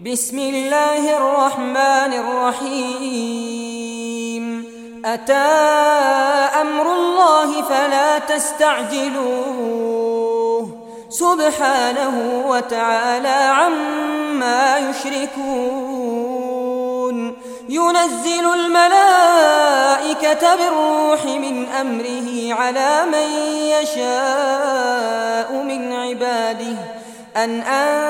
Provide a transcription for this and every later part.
بسم الله الرحمن الرحيم أتى أمر الله فلا تستعجلوه سبحانه وتعالى عما يشركون ينزل الملائكة بالروح من أمره على من يشاء من عباده أن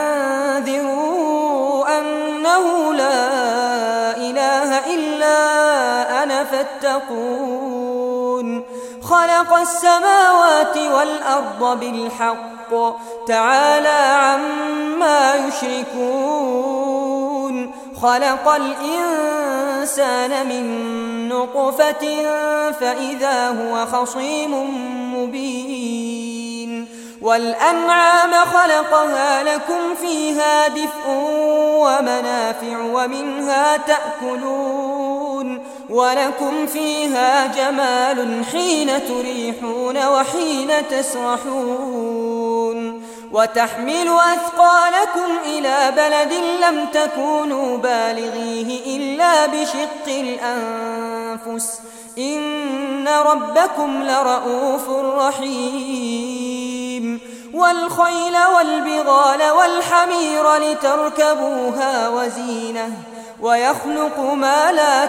أنذروا أنه لا إله إلا أنا فاتقون خلق السماوات والأرض بالحق تعالى عما يشركون خلق الإنسان من نطفة فإذا هو خصيم مبين والأنعام خلقها لكم فيها دفء ومنافع ومنها تأكلون ولكم فيها جمال حين تريحون وحين تسرحون وتحمل أثقالكم إلى بلد لم تكونوا بالغيه إلا بشق الأنفس إن ربكم لرؤوف رحيم والخيل والبغال والحمير لتركبوها وزينة ويخلق ما لا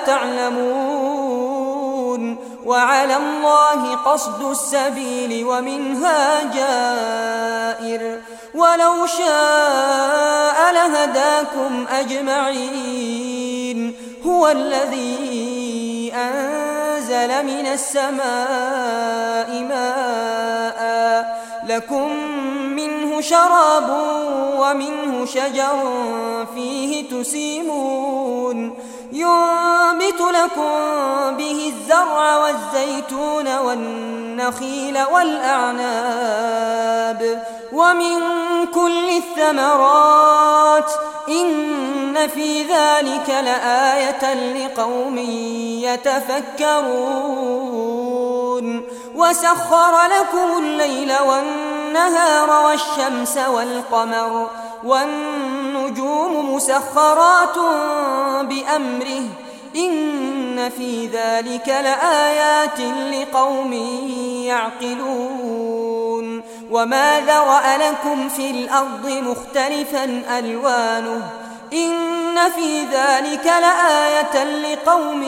تعلمون وعلى الله قصد السبيل ومنها جائر ولو شاء لهداكم أجمعين هو الذي أنزل من السماء ماء لكم منه شراب ومنه شجر فيه تسيمون ينبت لكم به الزرع والزيتون والنخيل والأعناب ومن كل الثمرات إن في ذلك لآية لقوم يتفكرون وسخر لكم الليل والنهار والشمس والقمر والنجوم مسخرات بأمره إن في ذلك لآيات لقوم يعقلون وما ذرأ لكم في الأرض مختلفا ألوانه إن في ذلك لآية لقوم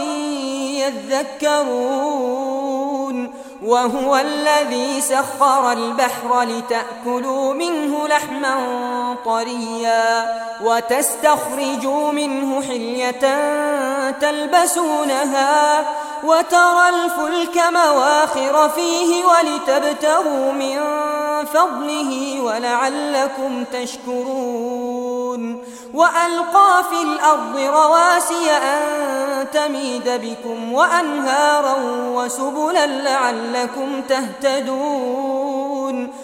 يذكرون وهو الذي سخر البحر لتأكلوا منه لحما طريا وتستخرجوا منه حلية تلبسونها وترى الفلك مواخر فيه ولتبتغوا من فضله ولعلكم تشكرون وألقى في الأرض رواسي أن تميد بكم وأنهارا وسبلا لعلكم تهتدون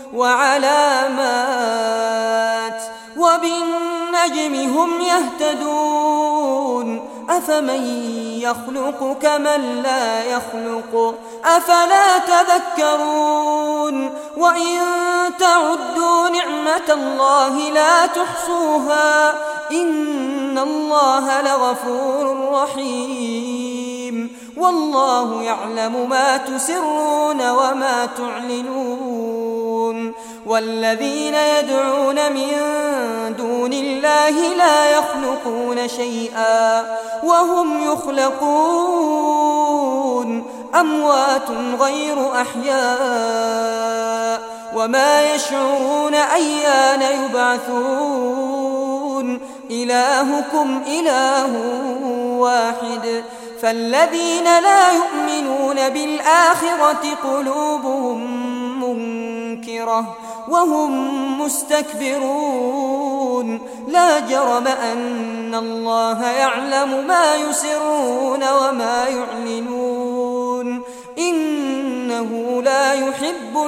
وعلامات وبالنجم هم يهتدون أفمن يخلق كمن لا يخلق أفلا تذكرون وإن تعدوا نعمة الله لا تحصوها إن الله لغفور رحيم والله يعلم ما تسرون وما تعلنون والذين يدعون من دون الله لا يخلقون شيئا وهم يخلقون أموات غير أحياء وما يشعرون أيان يبعثون إلهكم إله واحد فالذين لا يؤمنون بالآخرة قلوبهم منكرة وهم مستكبرون لا جرم أن الله يعلم ما يسرون وما يعلنون إنه لا يحب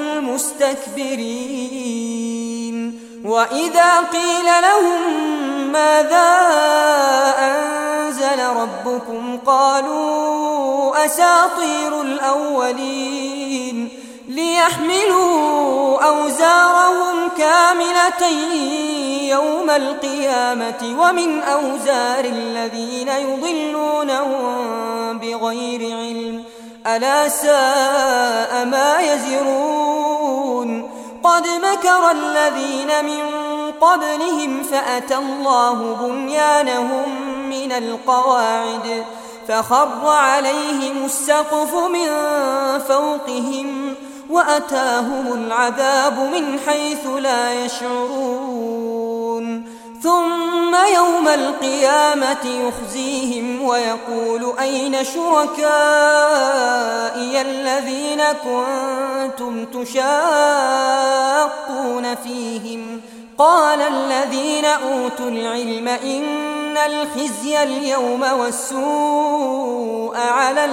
المستكبرين وإذا قيل لهم ماذا أنزل ربكم قالوا أساطير الأولين ليحملوا أوزارهم كاملة يوم القيامة ومن أوزار الذين يضلونهم بغير علم ألا ساء ما يزرون قد مكر الذين من قبلهم فأتى الله بنيانهم من القواعد فخر عليهم السقف من فوقهم وأتاهم العذاب من حيث لا يشعرون ثم يوم القيامة يخزيهم ويقول أين شركائي الذين كنتم تشاقون فيهم قال الذين أوتوا العلم إن الخزي اليوم والسوء على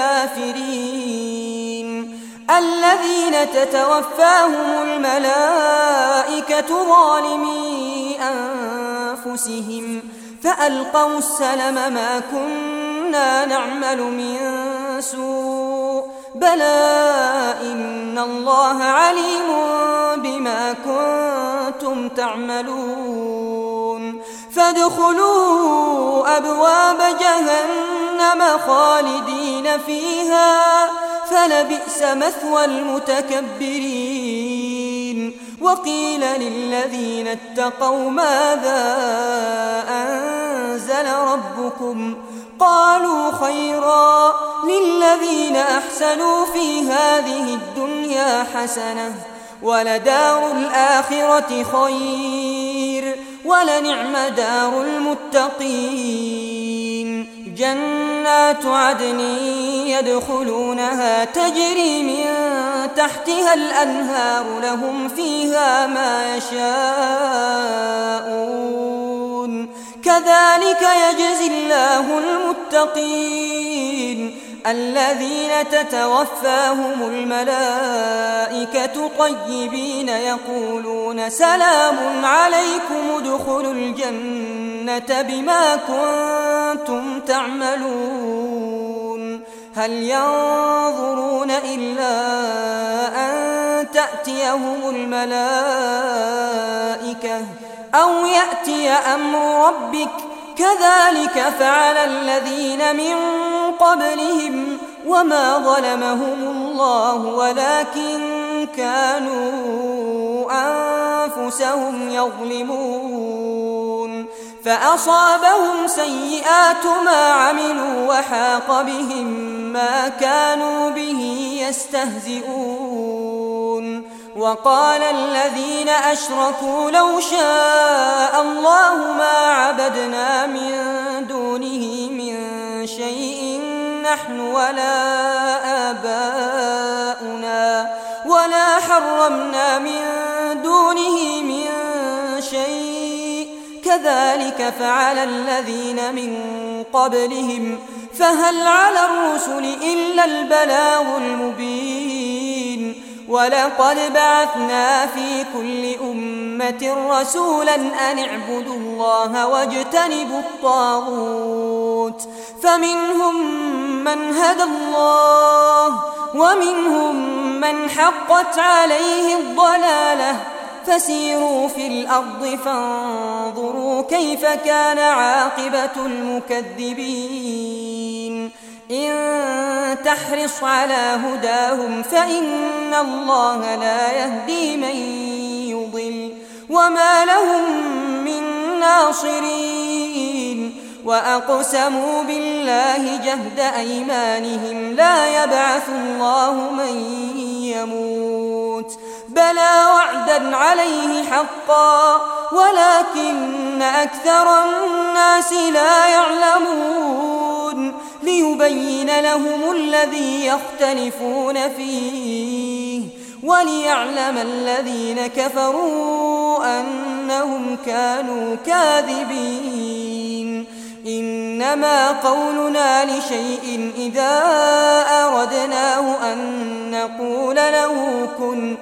الكافرين الذين تتوفاهم الملائكة ظالمي أنفسهم فألقوا السلم ما كنا نعمل من سوء بلى إن الله عليم بما كنتم تعملون فادخلوا أبواب جهنم خالدين فيها فلبئس مثوى المتكبرين وقيل للذين اتقوا ماذا أنزل ربكم قالوا خيرا للذين أحسنوا في هذه الدنيا حسنة ولدار الآخرة خير ولنعم دار المتقين جنات عدن يدخلونها تجري من تحتها الأنهار لهم فيها ما يشاءون كذلك يجزي الله المتقين الذين تتوفاهم الملائكة طيبين يقولون سلام عليكم ادخلوا الجنة بما كنتم تعملون هل ينظرون إلا أن تأتيهم الملائكة أو يأتي أمر ربك كذلك فعل الذين من قبلهم وما ظلمهم الله ولكن كانوا أنفسهم يظلمون فأصابهم سيئات ما عملوا وحاق بهم ما كانوا به يستهزئون وقال الذين أشركوا لو شاء الله ما عبدنا من دونه من شيء نحن ولا آباؤنا ولا حرمنا من دونه من شيء كذلك فعل الذين من قبلهم فهل على الرسل إلا البلاغ المبين ولقد بعثنا في كل أمة رسولا أن اعبدوا الله واجتنبوا الطاغوت فمنهم من هدى الله ومنهم من حقت عليه الضلالة فسيروا في الأرض فانظروا كيف كان عاقبة المكذبين إن تحرص على هداهم فإن الله لا يهدي من يضل وما لهم من ناصرين وأقسموا بالله جهد أيمانهم لا يبعث الله من يموت بلى وعدا عليه حقا ولكن أكثر الناس لا يعلمون ليبين لهم الذي يختلفون فيه وليعلم الذين كفروا أنهم كانوا كاذبين إنما قولنا لشيء إذا أردناه أن نقول له كن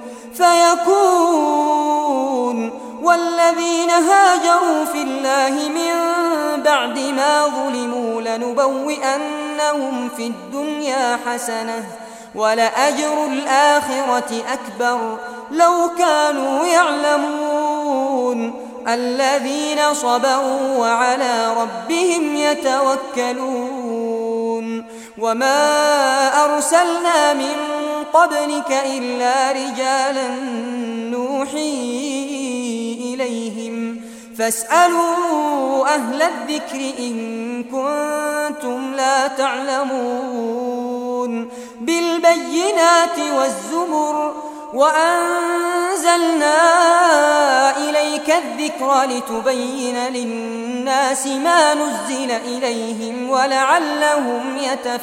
فيكون والذين هاجروا في الله من بعد ما ظلموا لنبوئنهم في الدنيا حسنة ولأجر الآخرة أكبر لو كانوا يعلمون الذين صبروا وعلى ربهم يتوكلون وما أرسلنا من قبلك إلا رجالا نوحي إليهم فاسألوا أهل الذكر إن كنتم لا تعلمون بالبينات والزبر وأنزلنا إليك الذكر لتبين للناس ما نزل إليهم ولعلهم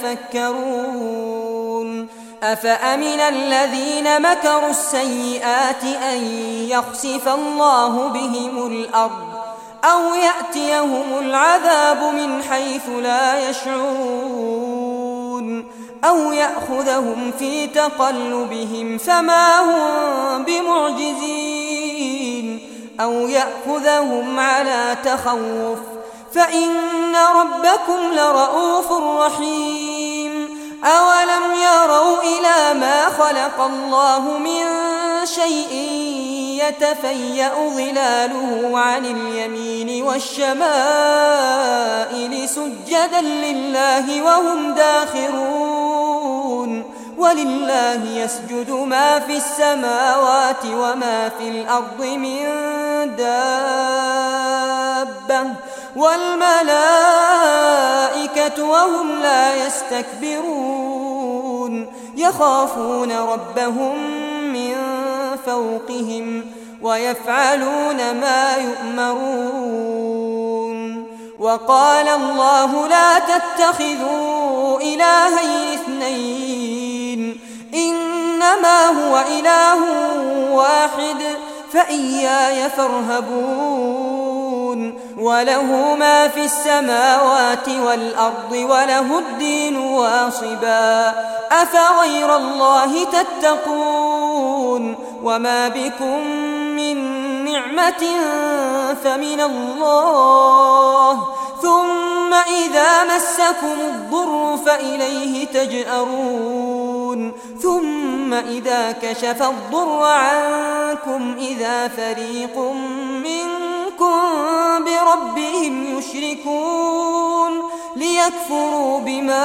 يتفكرون أفأمن الذين مكروا السيئات أن يخسف الله بهم الأرض أو يأتيهم العذاب من حيث لا يشعرون أو يأخذهم في تقلبهم فما هم بمعجزين أو يأخذهم على تخوف فإن ربكم لرؤوف رحيم أولم يروا إلى ما خلق الله من شيء يتفيأ ظلاله عن اليمين والشمائل سجدا لله وهم داخرون ولله يسجد ما في السماوات وما في الأرض من دابة والملائكة وهم لا يستكبرون يخافون ربهم من فوقهم ويفعلون ما يؤمرون وقال الله لا تتخذوا إلهين اثنين إنما هو إله واحد فإياي فارهبون وله ما في السماوات والأرض وله الدين واصبا أفغير الله تتقون وما بكم من نعمة فمن الله ثم إذا مسكم الضر فإليه تجأرون ثم إذا كشف الضر عنكم إذا فريق منكم بربهم يشركون ليكفروا بما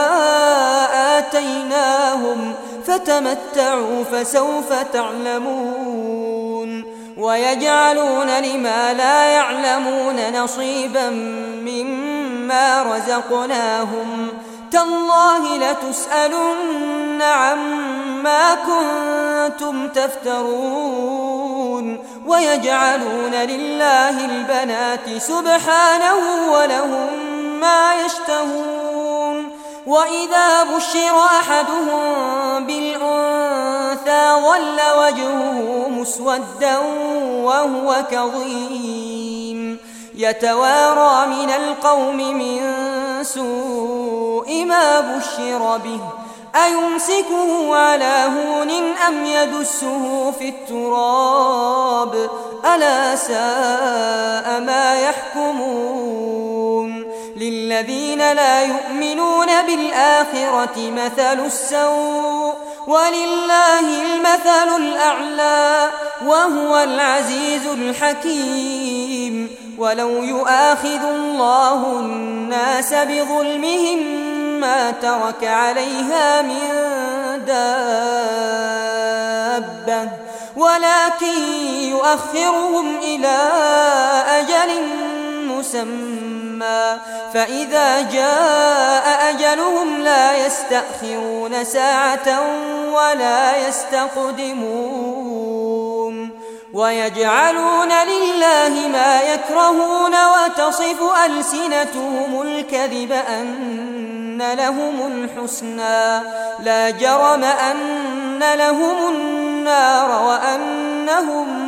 آتيناهم فتمتعوا فسوف تعلمون ويجعلون لما لا يعلمون نصيبا مما رزقناهم تالله لتسألن عما كنتم تفترون ويجعلون لله البنات سبحانه ولهم ما يشتهون وإذا بشر أحدهم بالأنثى ظل وجهه مسودا وهو كظيم يتوارى من القوم من سوء ما بشر به أيمسكه على هون أم يدسه في التراب ألا ساء ما يحكمون للذين لا يؤمنون بالآخرة مثل السوء ولله المثل الأعلى وهو العزيز الحكيم ولو يؤاخذ الله الناس بظلمهم ما ترك عليها من دابة ولكن يؤخرهم إلى أجل مسمى فإذا جاء أجلهم لا يستأخرون ساعة ولا يستقدمون ويجعلون لله ما يكرهون وتصف ألسنتهم الكذب أن لهم الحسنى لا جرم أن لهم النار وأنهم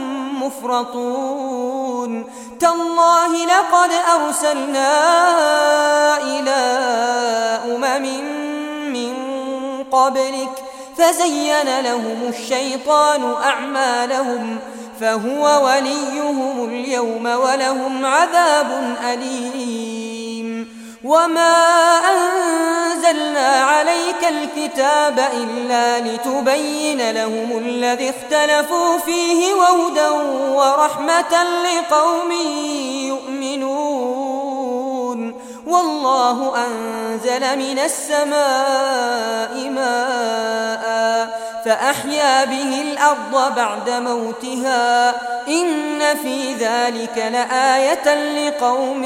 مفرطون تالله لقد أرسلنا إلى من قبلك فزين لهم الشيطان أعمالهم فهو وليهم اليوم ولهم عذاب أليم وما أنزلنا أنزلنا عليك الكتاب إلا لتبين لهم الذي اختلفوا فيه وهدى ورحمة لقوم يؤمنون والله أنزل من السماء ماء فأحيا به الأرض بعد موتها إن في ذلك لآية لقوم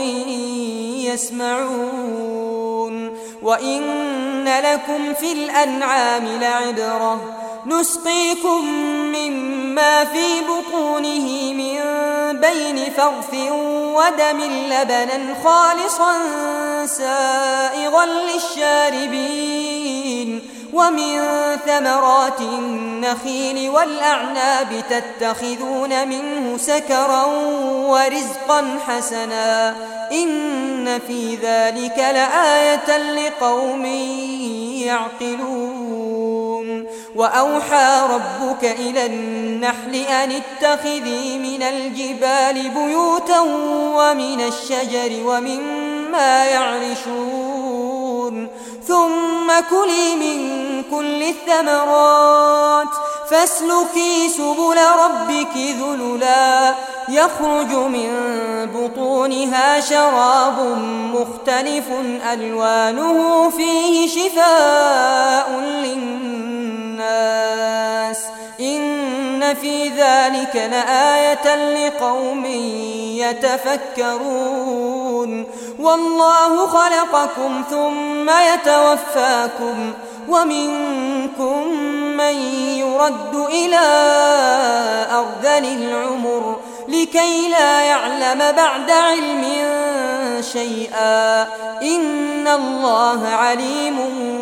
يسمعون وإن لكم في الأنعام لعبرة نسقيكم مما في بطونه من بين فرث ودم لبنا خالصا سائغا للشاربين ومن ثمرات النخيل والأعناب تتخذون منه سكرا ورزقا حسنا إن في ذلك لآية لقوم يعقلون وأوحى ربك إلى النحل أن اتخذي من الجبال بيوتا ومن الشجر ومما يعرشون ثم كلي من كل الثمرات فاسلكي سبل ربك ذللا يخرج من بطونها شراب مختلف ألوانه فيه شفاء للناس إن في ذلك لآية لقوم يتفكرون والله خلقكم ثم يتوفاكم ومنكم من يرد إلى أرذل العمر لكي لا يعلم بعد علم شيئا إن الله عليم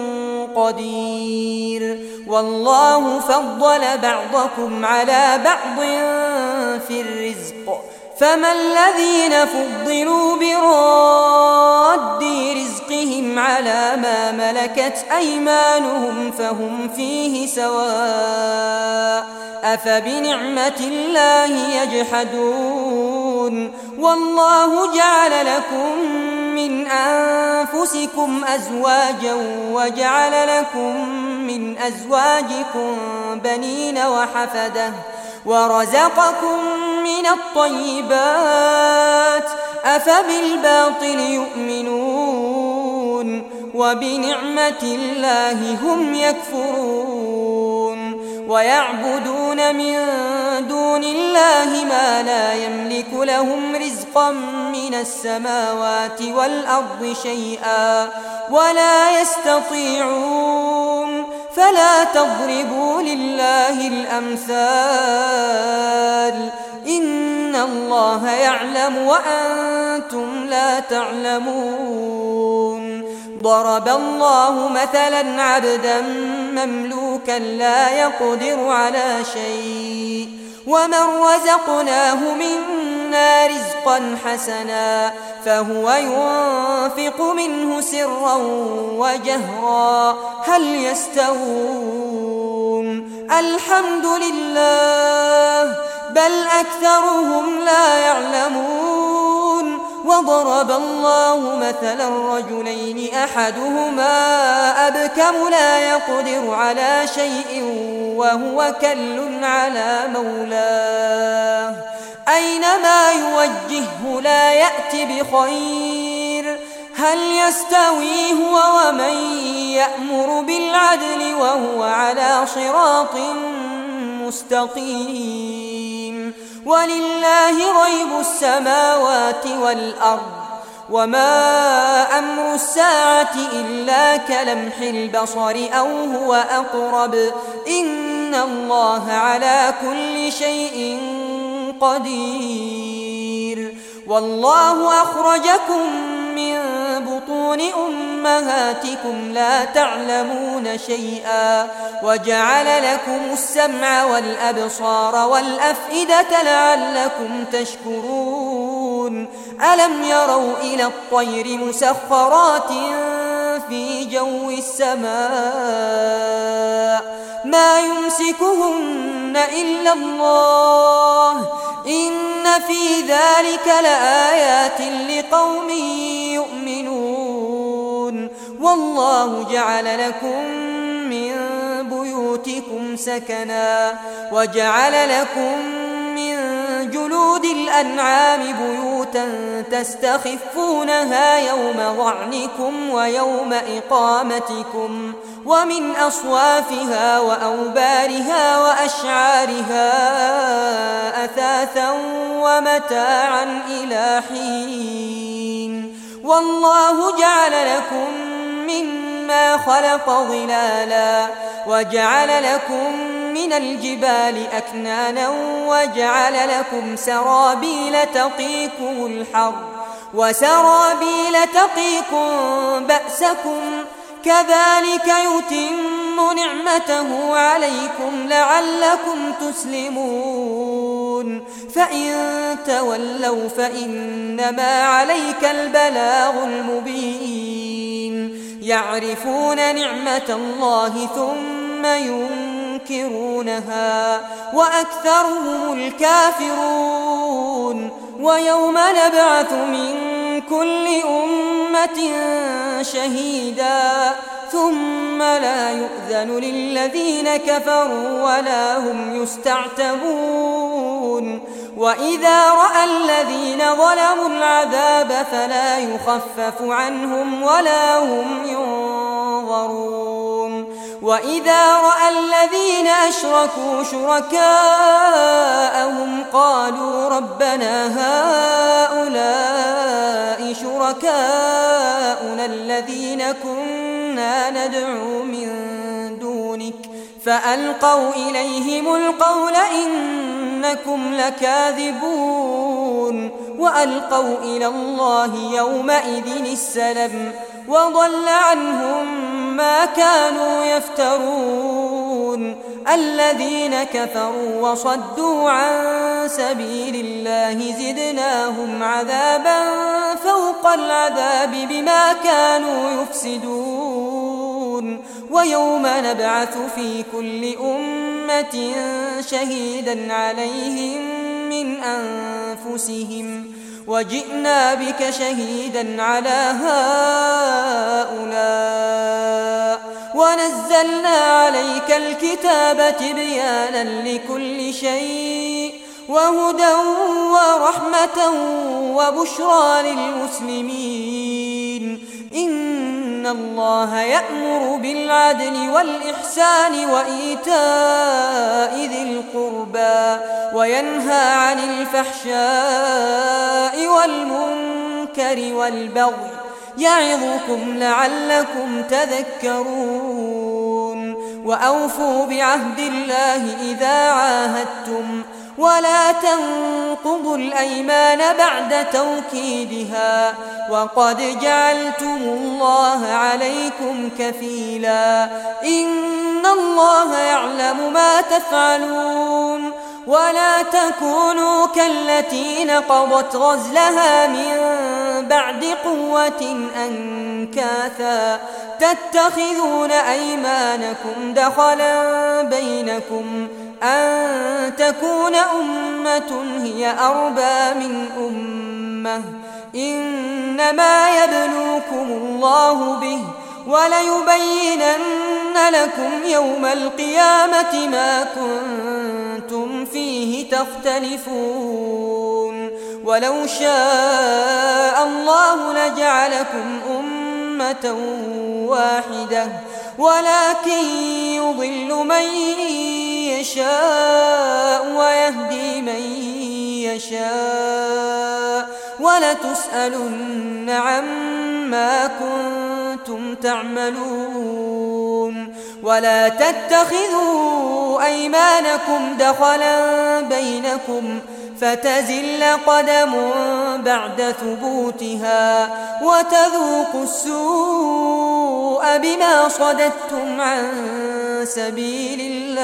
قدير والله فضل بعضكم على بعض في الرزق فما الذين فضلوا براد رزقهم على ما ملكت أيمانهم فهم فيه سواء أفبنعمة الله يجحدون والله جعل لكم من أنفسكم أزواجا وجعل لكم من أزواجكم بنين وحفدة ورزقكم من الطيبات أفبالباطل يؤمنون وبنعمة الله هم يكفرون ويعبدون من دون الله ما لا يملك لهم رزقا من السماوات والأرض شيئا ولا يستطيعون فلا تضربوا لله الأمثال إن الله يعلم وأنتم لا تعلمون ضرب الله مثلا عبدا مملوكا لا يقدر على شيء ومن رزقناه منا رزقا حسنا فهو ينفق منه سرا وجهرا هل يستوون الحمد لله بل أكثرهم لا يعلمون وضرب الله مثلا رجلين أحدهما أبكم لا يقدر على شيء وهو كل على مولاه أينما يوجهه لا يأتي بخير هل يستوي هو ومن يأمر بالعدل وهو على صراط مستقيم ولله غيب السماوات والأرض وما أمر الساعة إلا كلمح البصر أو هو أقرب إن الله على كل شيء قدير والله أخرجكم من بطون أمهاتكم لا تعلمون شيئا وجعل لكم السمع والأبصار والأفئدة لعلكم تشكرون ألم يروا إلى الطير مسخرات في جو السماء ما يمسكهن إلا الله إن في ذلك لآيات لقوم يؤمنون والله جعل لكم من بيوتكم سكنا وجعل لكم من جلود الأنعام بيوتا تستخفونها يوم ظعنكم ويوم إقامتكم ومن أصوافها وأوبارها وأشعارها أثاثا ومتاعا إلى حين والله جعل لكم مما خلق ظلالا وجعل لكم من الجبال أكنانا وجعل لكم سرابيل تقيكم الحر وسرابيل تقيكم بأسكم كذلك يتم نعمته عليكم لعلكم تسلمون فإن تولوا فإنما عليك البلاغ المبين يعرفون نعمة الله ثم ينكرونها وأكثرهم الكافرون ويوم نبعث من كل أمة شهيدا ثم لا يؤذن للذين كفروا ولا هم يستعتبون وإذا رأى الذين ظلموا العذاب فلا يخفف عنهم ولا هم ينظرون وإذا رأى الذين أشركوا شركاءهم قالوا ربنا هؤلاء شركاؤنا الذين كنا ندعو من دونك فألقوا إليهم القول إنكم لكاذبون وألقوا إلى الله يومئذ السلم وضل عنهم ما كانوا يفترون الذين كفروا وصدوا عن سبيل الله زدناهم عذابا فوق العذاب بما كانوا يفسدون ويوم نبعث في كل أمة شهيدا عليهم من أنفسهم وجئنا بك شهيدا على هؤلاء ونزلنا عليك الكتاب تبيانا لكل شيء وهدى ورحمة وبشرى للمسلمين إن الله يأمر بالعدل والإحسان وإيتاء ذي القربى وينهى عن الفحشاء والمنكر والبغي يعظكم لعلكم تذكرون وأوفوا بعهد الله إذا عاهدتم ولا تنقضوا الأيمان بعد توكيدها وقد جعلتم الله عليكم كفيلا إن الله يعلم ما تفعلون ولا تكونوا كالتي نقضت غزلها من بعد قوة أنكاثا تتخذون أيمانكم دخلا بينكم أن تكون أمة هي أربى من أمة إنما يبلوكم الله به وليبينن لكم يوم القيامة ما كنتم فيه تختلفون ولو شاء الله لجعلكم أمة واحدة ولكن يضل من يشاء ويهدي من يشاء ولتسألن عما كنتم تعملون ولا تتخذوا أيمانكم دخلا بينكم فتزل قدم بعد ثبوتها وتذوقوا السوء بما صددتم عن سبيل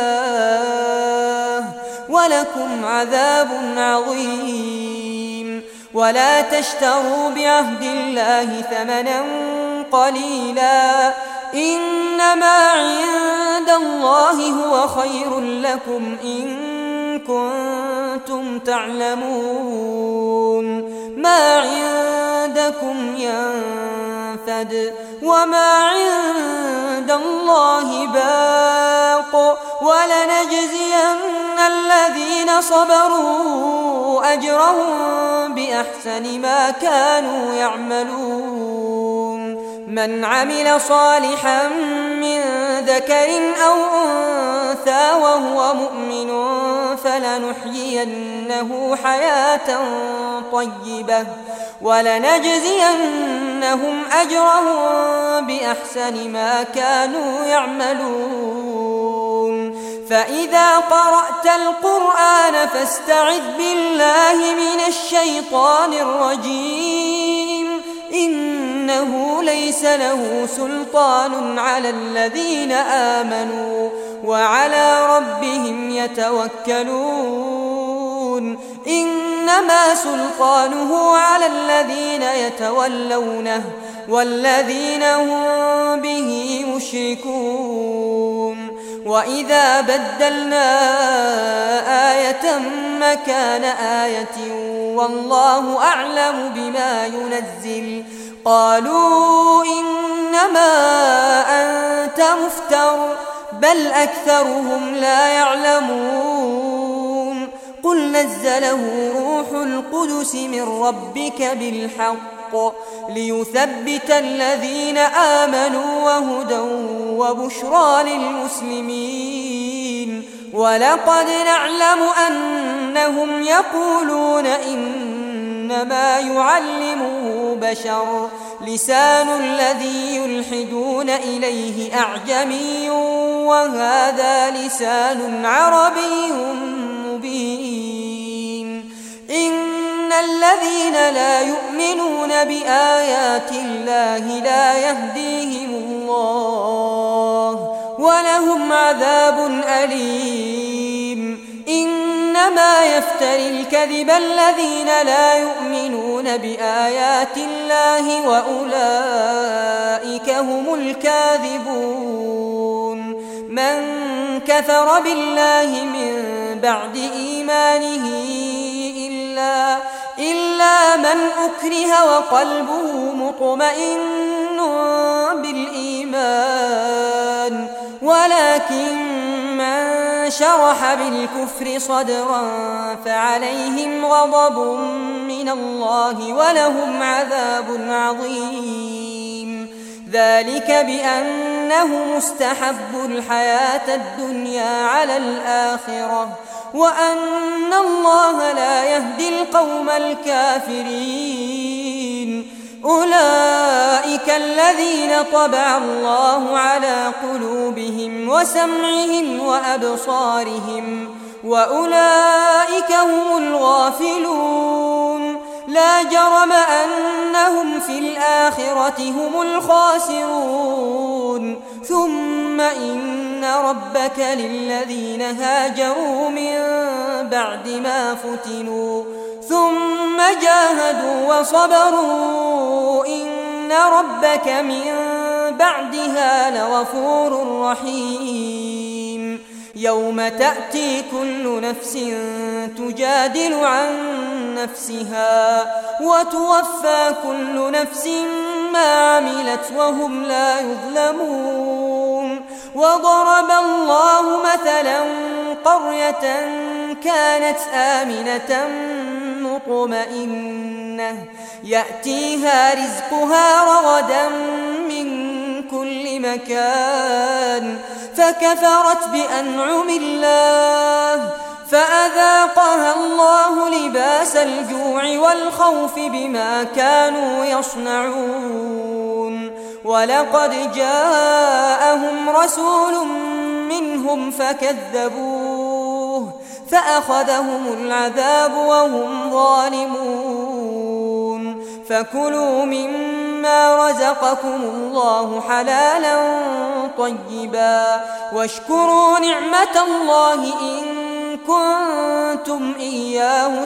الله ولكم عذاب عظيم ولا تشتروا بعهد الله ثمنا قليلا إنما عند الله هو خير لكم إن كنتم تعلمون ما عندكم ينفد ينفد وما عند الله باق ولنجزين الذين صبروا أجرهم بأحسن ما كانوا يعملون من عمل صالحا من ذكر أو أنثى وهو مؤمن فلنحيينه حياة طيبة ولنجزينهم أجرهم بأحسن ما كانوا يعملون فإذا قرأت القرآن فاستعذ بالله من الشيطان الرجيم إنه ليس له سلطان على الذين آمنوا وعلى ربهم يتوكلون إنما سلطانه على الذين يتولونه والذين هم به مشركون وإذا بدلنا آية مكان آية والله أعلم بما ينزل قالوا إنما أنت مفتر بل أكثرهم لا يعلمون قل نزله روح القدس من ربك بالحق ليثبت الذين آمنوا وهدى وبشرى للمسلمين ولقد نعلم أنهم يقولون إنما يعلمه بشر لسان الذي يلحدون إليه أعجمي وهذا لسان عربي مبين إن الذين لا يؤمنون بآيات الله لا يهديهم الله ولهم عذاب أليم إنما يفتري الكذب الذين لا يؤمنون بآيات الله وأولئك هم الكاذبون من كفر بالله من بعد إيمانه إلا من أكره وقلبه مطمئن بالإيمان ولكن من شرح بالكفر صدرا فعليهم غضب من الله ولهم عذاب عظيم ذلك بأنه مستحب الحياة الدنيا على الآخرة وأن الله لا يهدي القوم الكافرين أولئك الذين طبع الله على قلوبهم وسمعهم وأبصارهم وأولئك هم الغافلون لا جرم أنهم في الآخرة هم الخاسرون ثم إن ربك للذين هاجروا من بعد ما فتنوا ثم جاهدوا وصبروا إن ربك من بعدها لغفور رحيم يوم تأتي كل نفس تجادل عن نفسها وتوفى كل نفس ما عملت وهم لا يظلمون وضرب الله مثلا قرية كانت آمنة مطمئنة يأتيها رزقها رغدا من كل مكان فكفرت بأنعم الله فأذاقها الله لباس الجوع والخوف بما كانوا يصنعون ولقد جاءهم رسول منهم فكذبوه فأخذهم العذاب وهم ظالمون فكلوا مما رزقكم الله حلالا طيبا واشكروا نعمة الله إن كنتم إياه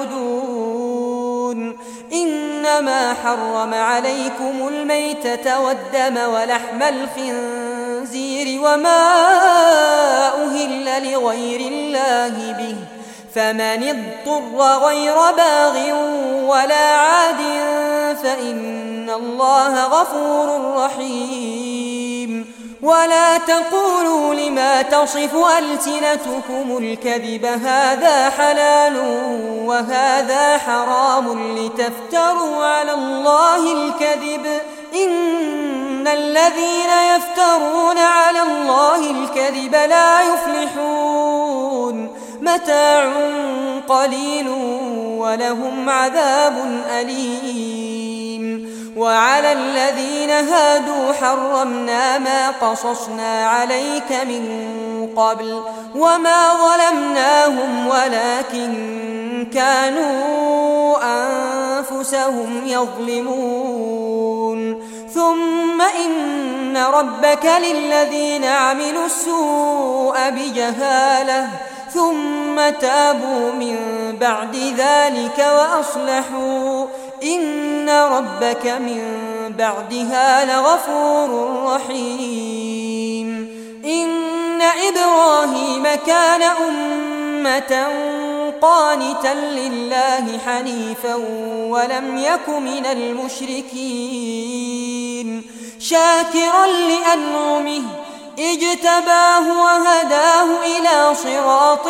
تعبدون إنما حرم عليكم الميتة والدم ولحم الخنزير وما أهل لغير الله به فمن اضطر غير باغ ولا عاد فإن الله غفور رحيم ولا تقولوا لما تصف ألسنتكم الكذب هذا حلال وهذا حرام لتفتروا على الله الكذب إن الذين يفترون على الله الكذب لا يفلحون متاع قليل ولهم عذاب أليم وعلى الذين هادوا حرمنا ما قصصنا عليك من قبل وما ظلمناهم ولكن كانوا أنفسهم يظلمون ثم إن ربك للذين عملوا السوء بجهالة ثم تابوا من بعد ذلك وأصلحوا إن ربك من بعدها لغفور رحيم إن إبراهيم كان أمة قانتا لله حنيفا ولم يك من المشركين شاكرا لأنعمه اجتباه وهداه إلى صراط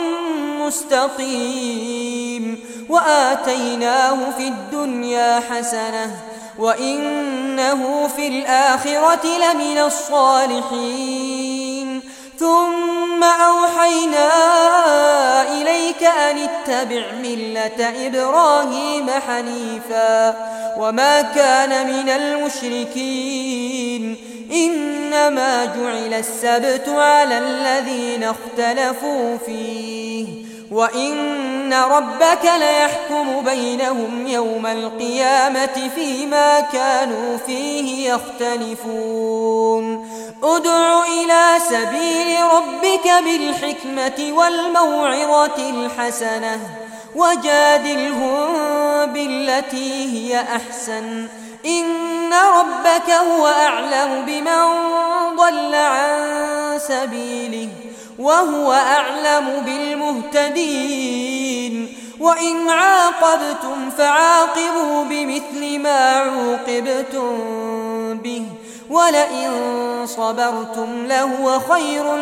مستقيم وآتيناه في الدنيا حسنة وإنه في الآخرة لمن الصالحين ثم أوحينا إليك أن اتبع ملة إبراهيم حنيفا وما كان من المشركين إنما جعل السبت على الذين اختلفوا فيه وإن ربك ليحكم بينهم يوم القيامة فيما كانوا فيه يختلفون ادع إلى سبيل ربك بالحكمة والموعظة الحسنة وجادلهم بالتي هي أحسن إن ربك هو أعلم بمن ضل عن سبيله وهو أعلم بالمهتدين وإن عاقبتم فعاقبوا بمثل ما عوقبتم به ولئن صبرتم لهو خير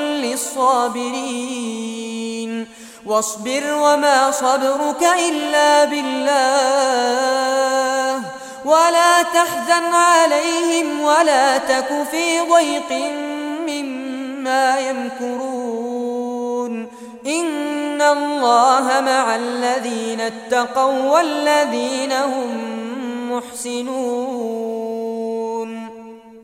للصابرين واصبر وما صبرك إلا بالله ولا تحزن عليهم ولا تك في ضيق مما يمكرون إن الله مع الذين اتقوا والذين هم محسنون